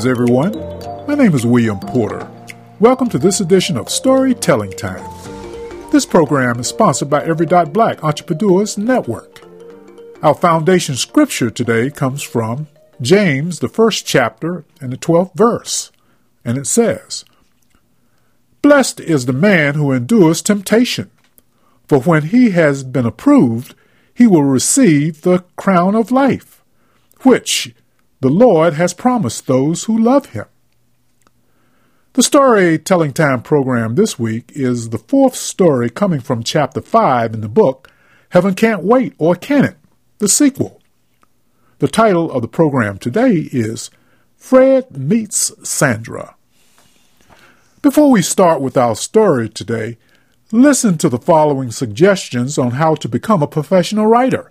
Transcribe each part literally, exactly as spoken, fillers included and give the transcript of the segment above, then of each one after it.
Greetings, everyone. My name is William Porter. Welcome to this edition of Storytelling Time. This program is sponsored by Every Dot Black Entrepreneurs Network. Our foundation scripture today comes from James, the first chapter and the twelfth verse, and it says, "Blessed is the man who endures temptation, for when he has been approved, he will receive the crown of life, which the Lord has promised those who love him." The Storytelling Time program this week is the fourth story coming from chapter five in the book, Heaven Can't Wait, or Can It? The sequel. The title of the program today is Fred Meets Sandra. Before we start with our story today, listen to the following suggestions on how to become a professional writer.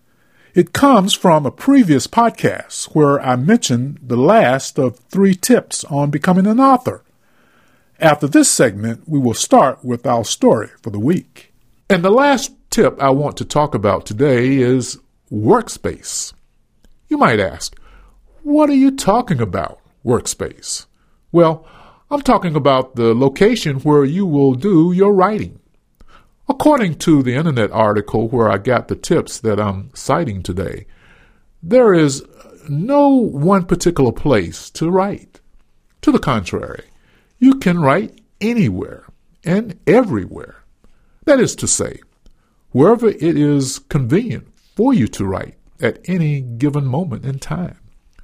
It comes from a previous podcast where I mentioned the last of three tips on becoming an author. After this segment, we will start with our story for the week. And the last tip I want to talk about today is workspace. You might ask, what are you talking about, workspace? Well, I'm talking about the location where you will do your writing. According to the internet article where I got the tips that I'm citing today, there is no one particular place to write. To the contrary, you can write anywhere and everywhere. That is to say, wherever it is convenient for you to write at any given moment in time.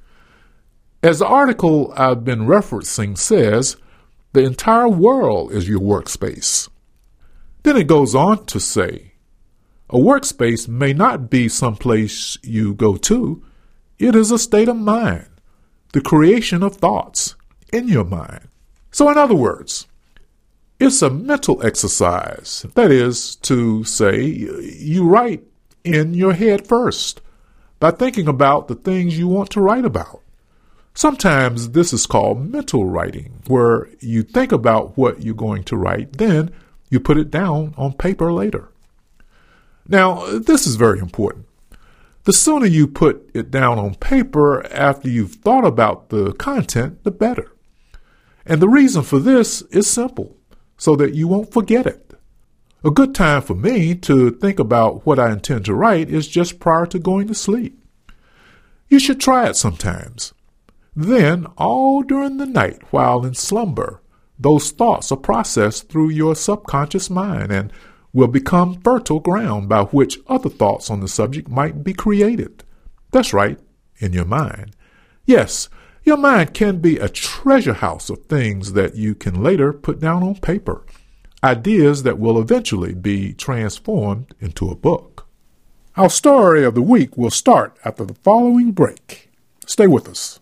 As the article I've been referencing says, the entire world is your workspace. Then it goes on to say, a workspace may not be someplace you go to. It is a state of mind, the creation of thoughts in your mind. So in other words, it's a mental exercise. That is to say, you write in your head first by thinking about the things you want to write about. Sometimes this is called mental writing, where you think about what you're going to write, then you put it down on paper later. Now, this is very important. The sooner you put it down on paper after you've thought about the content, the better. And the reason for this is simple, so that you won't forget it. A good time for me to think about what I intend to write is just prior to going to sleep. You should try it sometimes. Then, all during the night while in slumber, those thoughts are processed through your subconscious mind and will become fertile ground by which other thoughts on the subject might be created. That's right, in your mind. Yes, your mind can be a treasure house of things that you can later put down on paper, ideas that will eventually be transformed into a book. Our story of the week will start after the following break. Stay with us.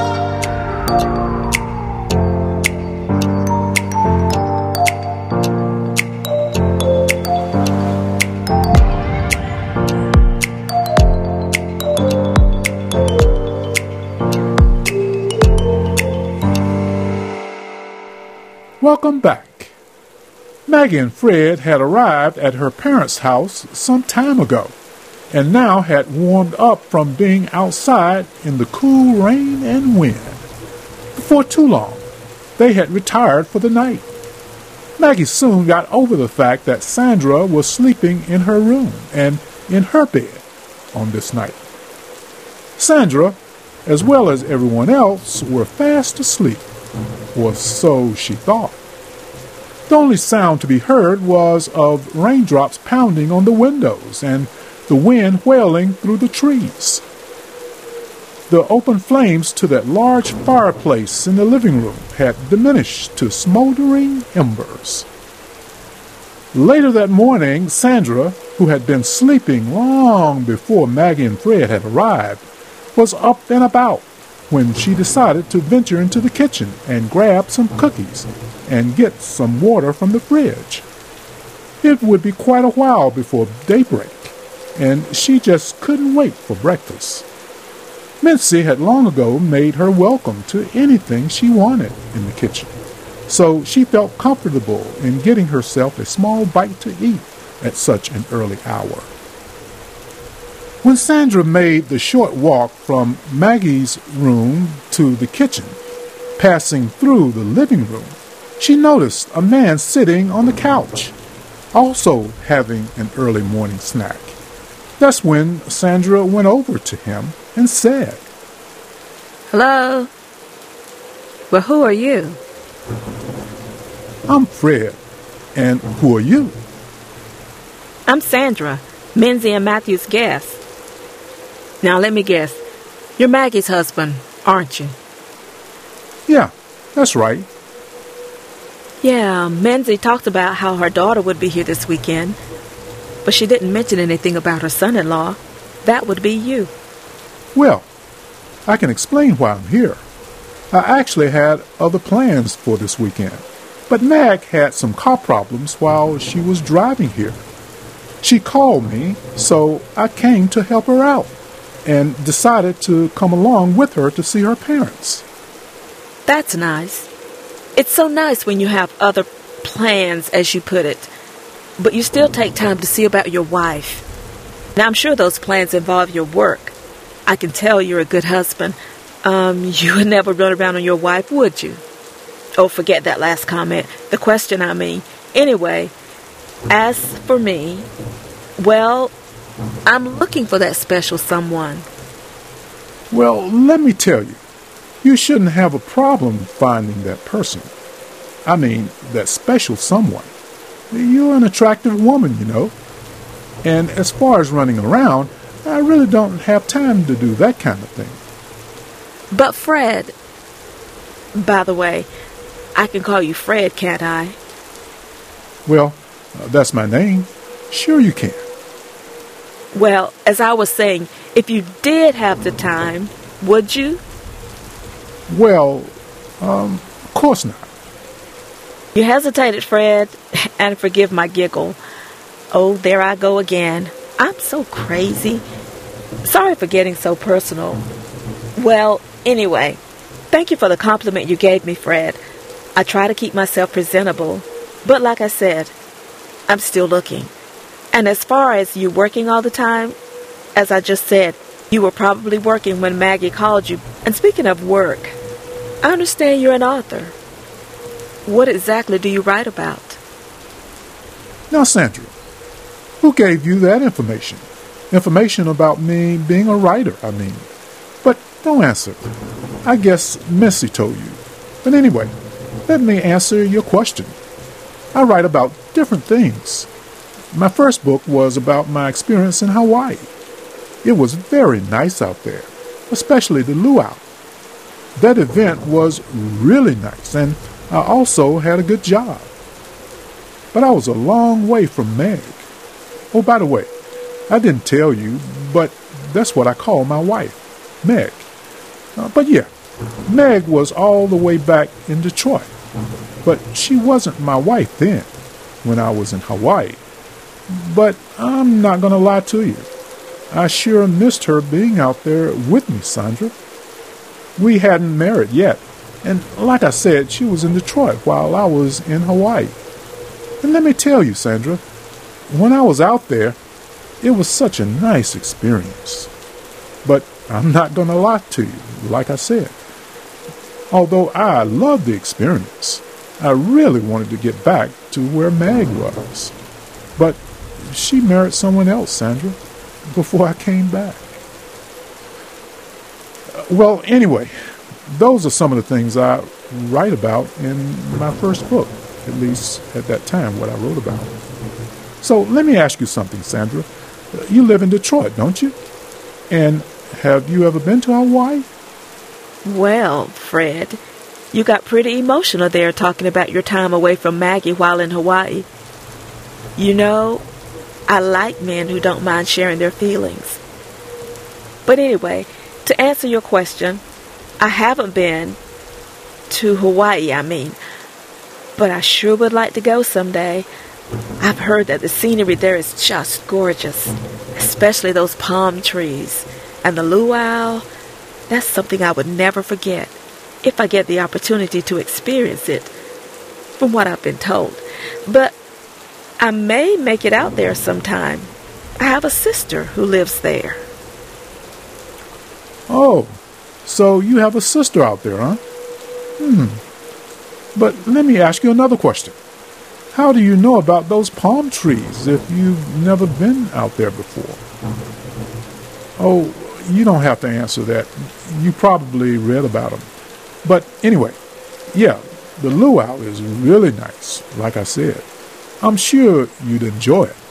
Welcome back. Maggie and Fred had arrived at her parents' house some time ago and now had warmed up from being outside in the cool rain and wind. Before too long, they had retired for the night. Maggie soon got over the fact that Sandra was sleeping in her room and in her bed on this night. Sandra, as well as everyone else, were fast asleep, or so she thought. The only sound to be heard was of raindrops pounding on the windows and the wind wailing through the trees. The open flames to that large fireplace in the living room had diminished to smoldering embers. Later that morning, Sandra, who had been sleeping long before Maggie and Fred had arrived, was up and about when she decided to venture into the kitchen and grab some cookies and get some water from the fridge. It would be quite a while before daybreak, and she just couldn't wait for breakfast. Mincy had long ago made her welcome to anything she wanted in the kitchen, so she felt comfortable in getting herself a small bite to eat at such an early hour. When Sandra made the short walk from Maggie's room to the kitchen, Passing through the living room, she noticed a man sitting on the couch, also having an early morning snack. That's when Sandra went over to him and said, "Hello? Well, who are you?" "I'm Fred. And who are you?" "I'm Sandra, Menzie and Matthew's guest. Now, let me guess. You're Maggie's husband, aren't you?" "Yeah, that's right." "Yeah, Menzie talked about how her daughter would be here this weekend, but she didn't mention anything about her son-in-law. That would be you." "Well, I can explain why I'm here. I actually had other plans for this weekend, but Mag had some car problems while she was driving here. She called me, so I came to help her out and decided to come along with her to see her parents." "That's nice. It's so nice when you have other plans, as you put it, but you still take time to see about your wife. Now, I'm sure those plans involve your work. I can tell you're a good husband. Um, you would never run around on your wife, would you? Oh, forget that last comment. The question, I mean. Anyway, as for me, well, I'm looking for that special someone." "Well, let me tell you, you shouldn't have a problem finding that person. I mean, that special someone. You're an attractive woman, you know. And as far as running around, I really don't have time to do that kind of thing." "But Fred, by the way, I can call you Fred, can't I?" "Well, uh, that's my name. Sure you can." "Well, as I was saying, if you did have the time, would you?" "Well, um, of course not." You hesitated, Fred, and forgive my giggle. Oh, there I go again. I'm so crazy. Sorry for getting so personal. Well, anyway, thank you for the compliment you gave me, Fred. I try to keep myself presentable, but like I said, I'm still looking. And as far as you working all the time, as I just said, you were probably working when Maggie called you. And speaking of work, I understand you're an author. What exactly do you write about?" "Now, Sandra, who gave you that information? Information about me being a writer, I mean. But don't answer. I guess Missy told you. But anyway, let me answer your question. I write about different things. My first book was about my experience in Hawaii. It was very nice out there, especially the luau. That event was really nice, and I also had a good job. But I was a long way from Meg. Oh, by the way, I didn't tell you, but that's what I call my wife, Meg. Uh, but yeah, Meg was all the way back in Detroit. But she wasn't my wife then, when I was in Hawaii. But I'm not going to lie to you. I sure missed her being out there with me, Sandra. We hadn't married yet, and like I said, she was in Detroit while I was in Hawaii. And let me tell you, Sandra, when I was out there, it was such a nice experience. But I'm not going to lie to you, like I said. Although I loved the experience, I really wanted to get back to where Meg was. But she married someone else, Sandra, before I came back. Well, anyway, those are some of the things I write about in my first book, at least at that time, what I wrote about. So let me ask you something, Sandra. You live in Detroit, don't you? And have you ever been to Hawaii? Well, Fred, you got pretty emotional there talking about your time away from Maggie while in Hawaii. You know, I like men who don't mind sharing their feelings. But anyway, to answer your question, I haven't been to Hawaii, I mean, but I sure would like to go someday. I've heard that the scenery there is just gorgeous, especially those palm trees and the luau. That's something I would never forget if I get the opportunity to experience it, from what I've been told. But I may make it out there sometime. I have a sister who lives there. Oh, so you have a sister out there, huh? Hmm. But let me ask you another question. How do you know about those palm trees if you've never been out there before? Oh, you don't have to answer that. You probably read about them. But anyway, yeah, the luau is really nice, like I said. I'm sure you'd enjoy it.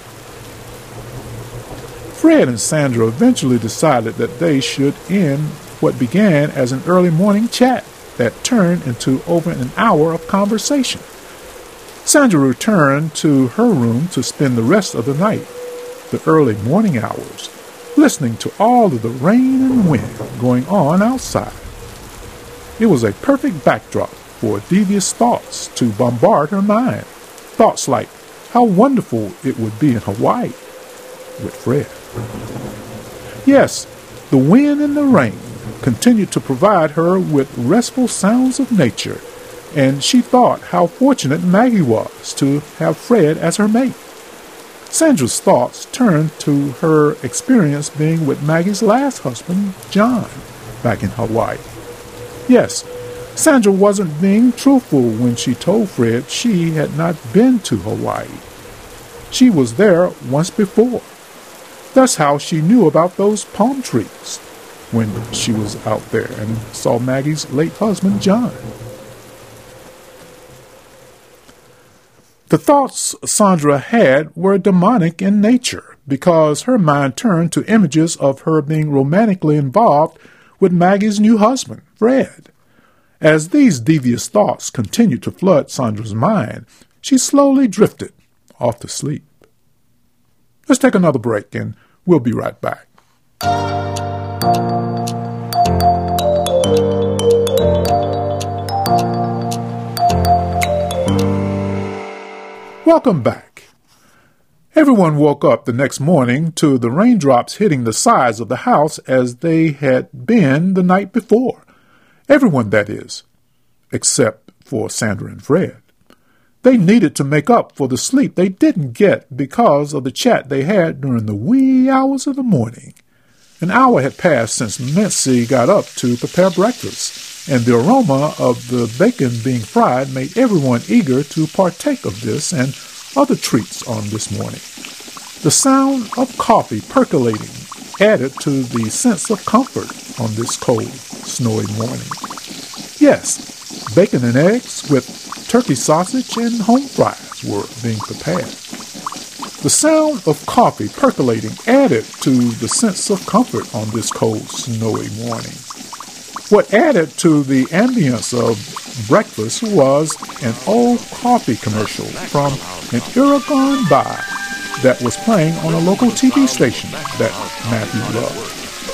Fred and Sandra eventually decided that they should end what began as an early morning chat that turned into over an hour of conversation. Sandra returned to her room to spend the rest of the night, the early morning hours, listening to all of the rain and wind going on outside. It was a perfect backdrop for devious thoughts to bombard her mind. Thoughts like how wonderful it would be in Hawaii with Fred. Yes, the wind and the rain continued to provide her with restful sounds of nature, and she thought how fortunate Maggie was to have Fred as her mate. Sandra's thoughts turned to her experience being with Maggie's last husband, John, back in Hawaii. Yes, Sandra wasn't being truthful when she told Fred she had not been to Hawaii. She was there once before. That's how she knew about those palm trees when she was out there and saw Maggie's late husband, John. The thoughts Sandra had were demonic in nature because her mind turned to images of her being romantically involved with Maggie's new husband, Fred. As these devious thoughts continued to flood Sandra's mind, she slowly drifted off to sleep. Let's take another break and we'll be right back. Welcome back. Everyone woke up the next morning to the raindrops hitting the sides of the house as they had been the night before. Everyone, that is, except for Sandra and Fred. They needed to make up for the sleep they didn't get because of the chat they had during the wee hours of the morning. An hour had passed since Mincy got up to prepare breakfast, and the aroma of the bacon being fried made everyone eager to partake of this and other treats on this morning. The sound of coffee percolating added to the sense of comfort on this cold, snowy morning. Yes, bacon and eggs with turkey sausage and home fries were being prepared. The sound of coffee percolating added to the sense of comfort on this cold, snowy morning. What added to the ambience of breakfast was an old coffee commercial from an era gone by that was playing on a local T V station that Matthew loved.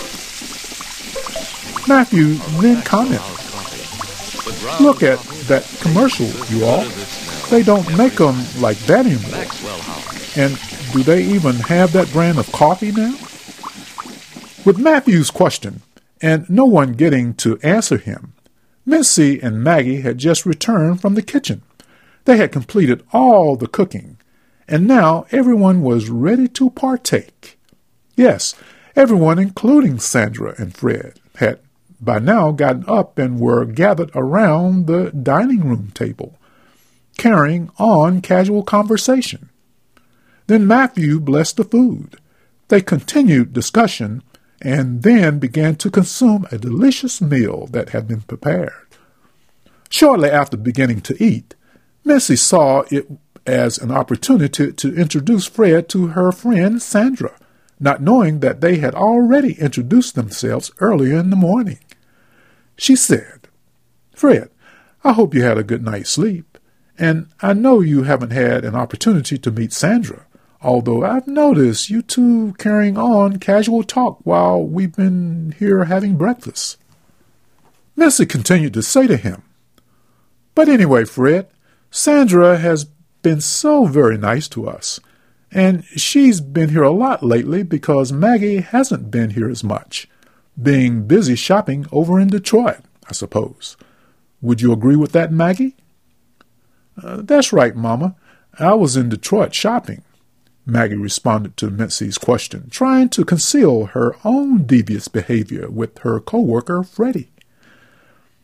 Matthew then commented, "Look at that commercial, you all. They don't make them like that anymore. And do they even have that brand of coffee now?" With Matthew's question, and no one getting to answer him, Mincy and Maggie had just returned from the kitchen. They had completed all the cooking, and now everyone was ready to partake. Yes, everyone, including Sandra and Fred, had by now gotten up and were gathered around the dining room table, carrying on casual conversation. Then Matthew blessed the food. They continued discussion and then began to consume a delicious meal that had been prepared. Shortly after beginning to eat, Mincy saw it as an opportunity to introduce Fred to her friend Sandra, not knowing that they had already introduced themselves earlier in the morning. She said, "Fred, I hope you had a good night's sleep, and I know you haven't had an opportunity to meet Sandra, although I've noticed you two carrying on casual talk while we've been here having breakfast." Mincy continued to say to him, "But anyway, Fred, Sandra has been so very nice to us, and she's been here a lot lately because Maggie hasn't been here as much, being busy shopping over in Detroit, I suppose. Would you agree with that, Maggie?" Uh, "That's right, Mama. I was in Detroit shopping," Maggie responded to Mincy's question, trying to conceal her own devious behavior with her co-worker, Freddie.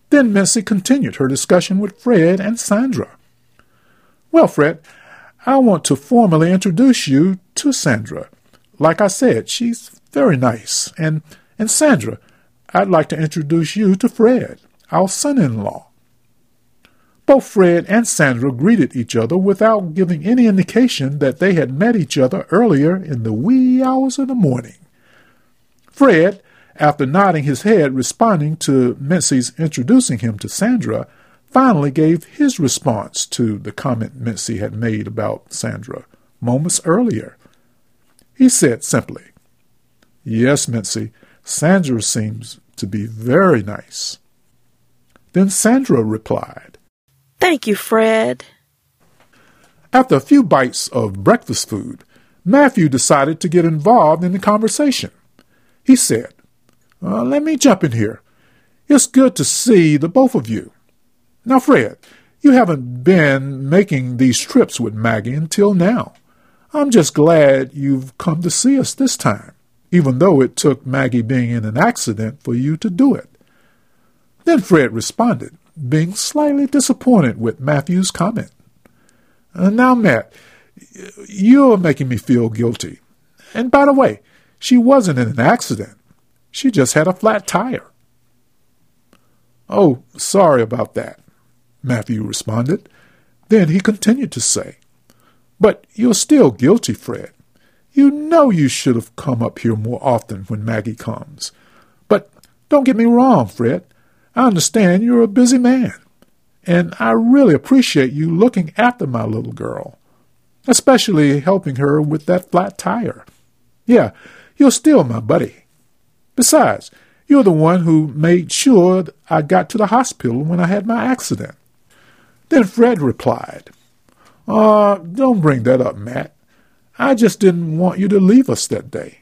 Then Mincy continued her discussion with Fred and Sandra. Well, Fred, I want to formally introduce you to Sandra. Like I said, she's very nice. And, and Sandra, I'd like to introduce you to Fred, our son-in-law. Both Fred and Sandra greeted each other without giving any indication that they had met each other earlier in the wee hours of the morning. Fred, after nodding his head responding to Mincy's introducing him to Sandra, finally gave his response to the comment Mincy had made about Sandra moments earlier. He said simply, "Yes, Mincy, Sandra seems to be very nice." Then Sandra replied, "Thank you, Fred." After a few bites of breakfast food, Matthew decided to get involved in the conversation. He said, uh, let me jump in here. It's good to see the both of you. Now, Fred, you haven't been making these trips with Maggie until now. I'm just glad you've come to see us this time, even though it took Maggie being in an accident for you to do it." Then Fred responded, being slightly disappointed with Matthew's comment. Uh, now, Matt, you're making me feel guilty. And by the way, she wasn't in an accident. She just had a flat tire. "Oh, sorry about that," Matthew responded. Then he continued to say, "But you're still guilty, Fred. You know you should have come up here more often when Maggie comes. But don't get me wrong, Fred. I understand you're a busy man, and I really appreciate you looking after my little girl, especially helping her with that flat tire. Yeah, you're still my buddy. Besides, you're the one who made sure I got to the hospital when I had my accident." Then Fred replied, Uh, don't bring that up, Matt. I just didn't want you to leave us that day."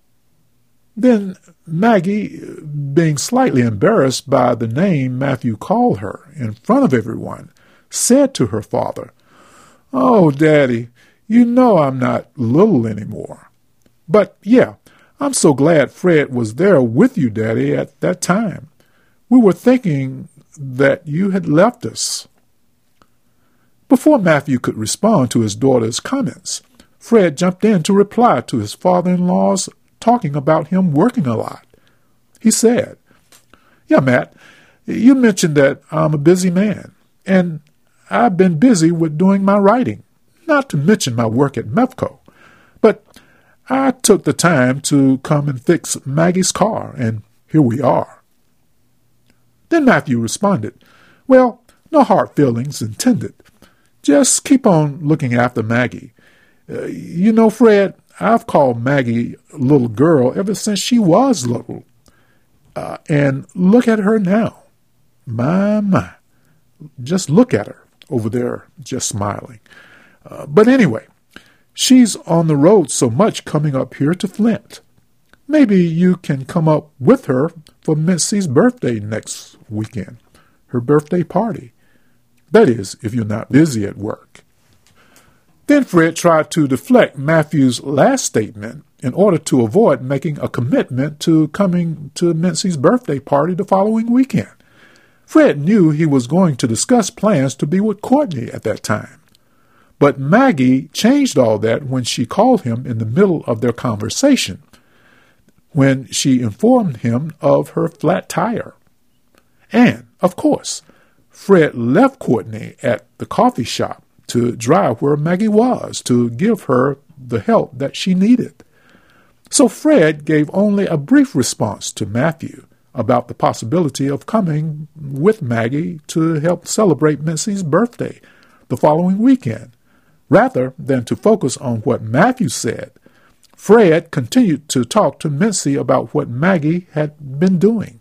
Then Maggie, being slightly embarrassed by the name Matthew called her in front of everyone, said to her father, "Oh, Daddy, you know I'm not little anymore. But, yeah, I'm so glad Fred was there with you, Daddy, at that time. We were thinking that you had left us." Before Matthew could respond to his daughter's comments, Fred jumped in to reply to his father-in-law's talking about him working a lot. He said, "Yeah, Matt, you mentioned that I'm a busy man, and I've been busy with doing my writing, not to mention my work at MEFCO. But I took the time to come and fix Maggie's car, and here we are." Then Matthew responded, "Well, no hard feelings intended. Just keep on looking after Maggie. Uh, you know, Fred, I've called Maggie little girl ever since she was little. Uh, and look at her now. My, my. Just look at her over there, just smiling. Uh, but anyway, she's on the road so much coming up here to Flint. Maybe you can come up with her for Mincy's birthday next weekend, her birthday party. That is, if you're not busy at work." Then Fred tried to deflect Matthew's last statement in order to avoid making a commitment to coming to Mincy's birthday party the following weekend. Fred knew he was going to discuss plans to be with Courtney at that time. But Maggie changed all that when she called him in the middle of their conversation, when she informed him of her flat tire. And, of course, Fred left Courtney at the coffee shop to drive where Maggie was to give her the help that she needed. So Fred gave only a brief response to Matthew about the possibility of coming with Maggie to help celebrate Mincy's birthday the following weekend. Rather than to focus on what Matthew said, Fred continued to talk to Mincy about what Maggie had been doing.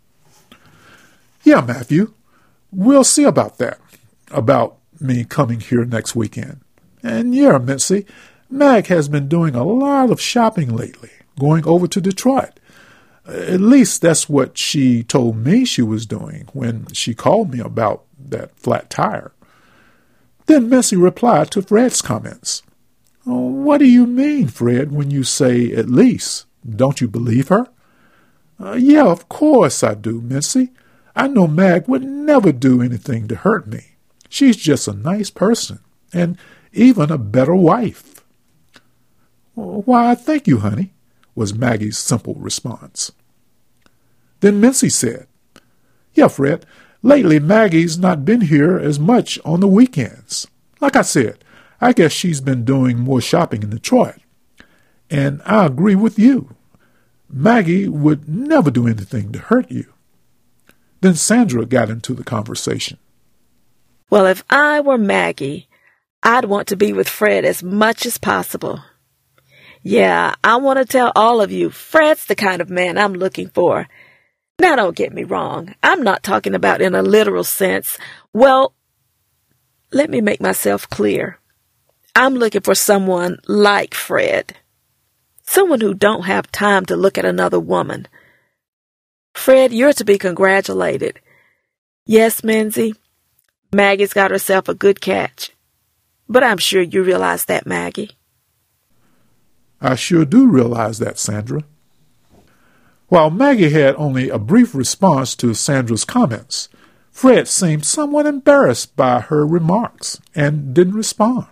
"Yeah, Matthew, we'll see about that, about me coming here next weekend. And yeah, Mincy, Mag has been doing a lot of shopping lately, going over to Detroit. At least that's what she told me she was doing when she called me about that flat tire." Then Mincy replied to Fred's comments. "Oh, what do you mean, Fred, when you say at least? Don't you believe her?" Uh, yeah, of course I do, Mincy. I know Mag would never do anything to hurt me. She's just a nice person, and even a better wife." "Why, thank you, honey," was Maggie's simple response. Then Mincy said, "Yeah, Fred, lately Maggie's not been here as much on the weekends. Like I said, I guess she's been doing more shopping in Detroit. And I agree with you. Maggie would never do anything to hurt you." Then Sandra got into the conversation. "Well, if I were Maggie, I'd want to be with Fred as much as possible. Yeah, I want to tell all of you, Fred's the kind of man I'm looking for. Now, don't get me wrong. I'm not talking about in a literal sense. Well, let me make myself clear. I'm looking for someone like Fred. Someone who don't have time to look at another woman. Fred, you're to be congratulated. Yes, Minzy, Maggie's got herself a good catch. But I'm sure you realize that, Maggie." "I sure do realize that, Sandra." While Maggie had only a brief response to Sandra's comments, Fred seemed somewhat embarrassed by her remarks and didn't respond.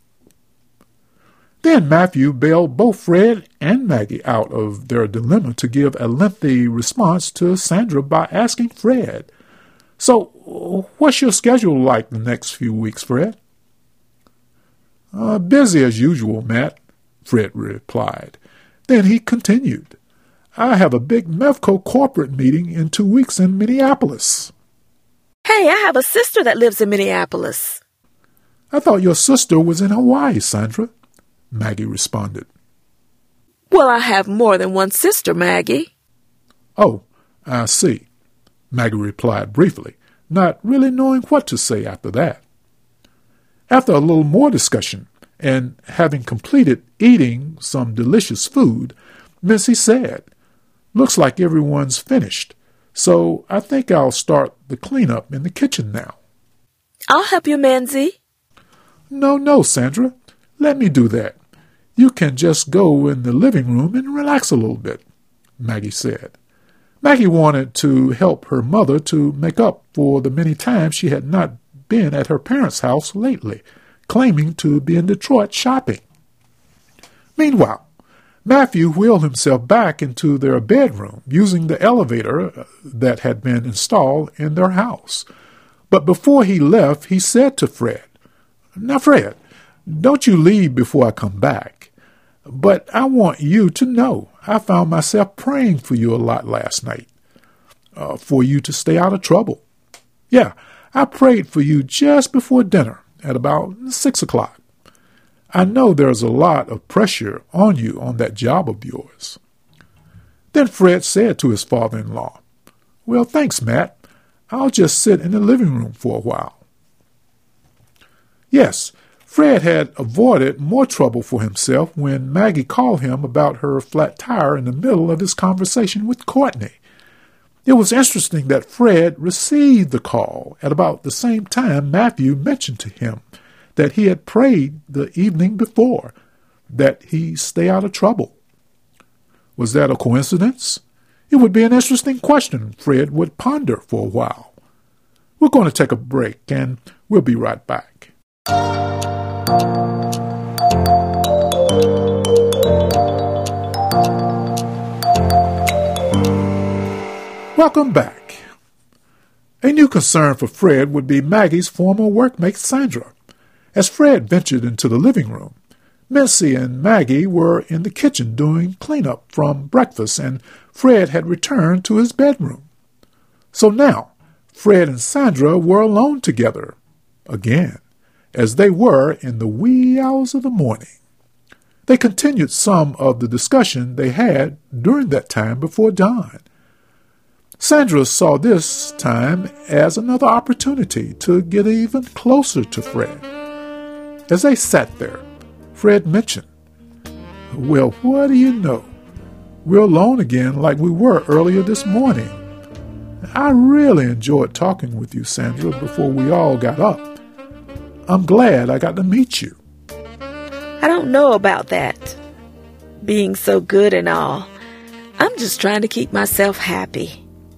Then Matthew bailed both Fred and Maggie out of their dilemma to give a lengthy response to Sandra by asking Fred, "So, what's your schedule like the next few weeks, Fred?" Uh, busy as usual, Matt," Fred replied. Then he continued, "I have a big Mevco corporate meeting in two weeks in Minneapolis." "Hey, I have a sister that lives in Minneapolis." "I thought your sister was in Hawaii, Sandra," Maggie responded. "Well, I have more than one sister, Maggie." "Oh, I see," Maggie replied briefly, not really knowing what to say after that. After a little more discussion, and having completed eating some delicious food, Missy said, "Looks like everyone's finished, so I think I'll start the cleanup in the kitchen now." "I'll help you, Minzy." No, no, Sandra. Let me do that. You can just go in the living room and relax a little bit," Maggie said. Maggie wanted to help her mother to make up for the many times she had not been at her parents' house lately, claiming to be in Detroit shopping. Meanwhile, Matthew wheeled himself back into their bedroom using the elevator that had been installed in their house. But before he left, he said to Fred, "Now, Fred, don't you leave before I come back. But I want you to know I found myself praying for you a lot last night, uh, for you to stay out of trouble. Yeah, I prayed for you just before dinner at about six o'clock. I know there's a lot of pressure on you on that job of yours." Then Fred said to his father-in-law, "Well, thanks, Matt. I'll just sit in the living room for a while." Yes, Fred had avoided more trouble for himself when Maggie called him about her flat tire in the middle of his conversation with Courtney. It was interesting that Fred received the call at about the same time Matthew mentioned to him that he had prayed the evening before that he stay out of trouble. Was that a coincidence? It would be an interesting question Fred would ponder for a while. We're going to take a break, and we'll be right back. Welcome back. A new concern for Fred would be Maggie's former workmate Sandra. As Fred ventured into the living room, Mincy and Maggie were in the kitchen doing cleanup from breakfast, and Fred had returned to his bedroom. So now, Fred and Sandra were alone together, again, as they were in the wee hours of the morning. They continued some of the discussion they had during that time before dawn. Sandra saw this time as another opportunity to get even closer to Fred. As they sat there, Fred mentioned, "Well, what do you know? We're alone again like we were earlier this morning. I really enjoyed talking with you, Sandra, before we all got up. I'm glad I got to meet you." "I don't know about that. Being so good and all. I'm just trying to keep myself happy."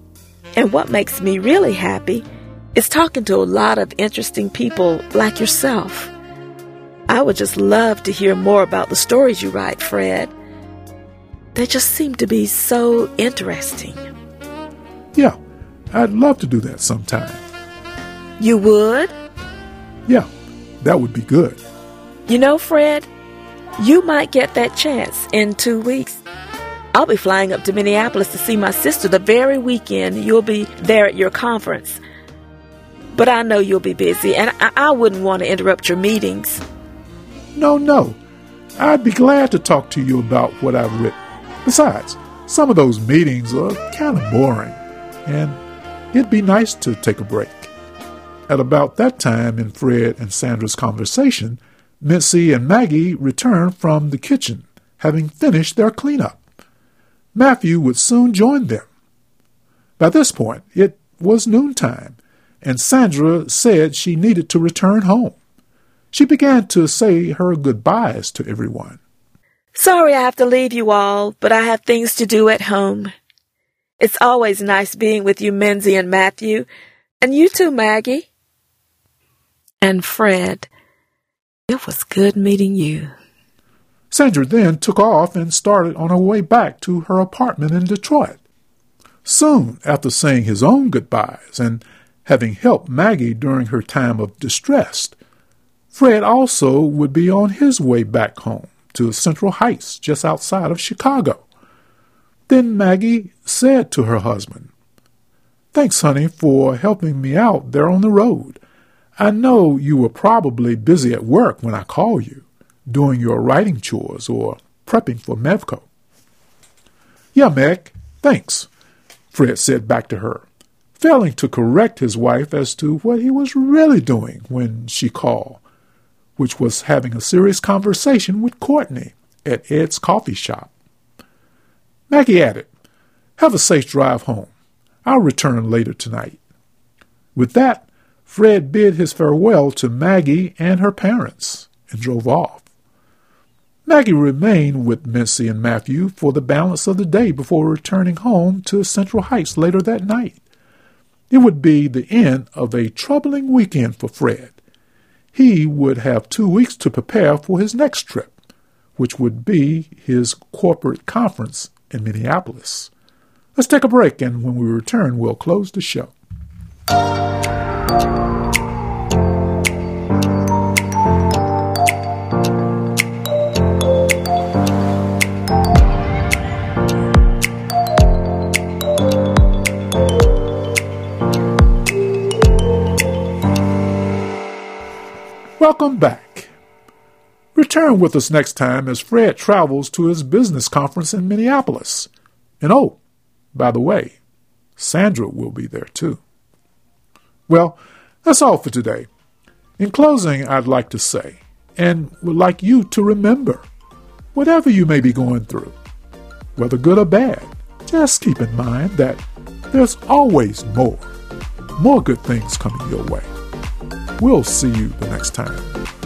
And what makes me really happy is talking to a lot of interesting people like yourself. I would just love to hear more about the stories you write, Fred. They just seem to be so interesting. Yeah, I'd love to do that sometime. You would? Yeah, that would be good. You know, Fred, you might get that chance in two weeks. I'll be flying up to Minneapolis to see my sister the very weekend you'll be there at your conference. But I know you'll be busy, and I, I wouldn't want to interrupt your meetings. No, no. I'd be glad to talk to you about what I've written. Besides, some of those meetings are kind of boring, and it'd be nice to take a break. At about that time in Fred and Sandra's conversation, Mincy and Maggie returned from the kitchen, having finished their cleanup. Matthew would soon join them. By this point, it was noontime, and Sandra said she needed to return home. She began to say her goodbyes to everyone. Sorry I have to leave you all, but I have things to do at home. It's always nice being with you, Mincy and Matthew, and you too, Maggie. And Fred, it was good meeting you. Sandra then took off and started on her way back to her apartment in Detroit. Soon after saying his own goodbyes and having helped Maggie during her time of distress, Fred also would be on his way back home to Central Heights, just outside of Chicago. Then Maggie said to her husband, "Thanks, honey, for helping me out there on the road. I know you were probably busy at work when I called you, doing your writing chores or prepping for Mevco." "Yeah, Meg, thanks," Fred said back to her, failing to correct his wife as to what he was really doing when she called, which was having a serious conversation with Courtney at Ed's coffee shop. Maggie added, "Have a safe drive home. I'll return later tonight." With that, Fred bid his farewell to Maggie and her parents and drove off. Maggie remained with Mincy and Matthew for the balance of the day before returning home to Central Heights later that night. It would be the end of a troubling weekend for Fred. He would have two weeks to prepare for his next trip, which would be his corporate conference in Minneapolis. Let's take a break, and when we return, we'll close the show. Welcome back. Return with us next time as Fred travels to his business conference in Minneapolis. And oh, by the way, Sandra will be there too. Well, that's all for today. In closing, I'd like to say, and would like you to remember, whatever you may be going through, whether good or bad, just keep in mind that there's always more, more good things coming your way. We'll see you the next time.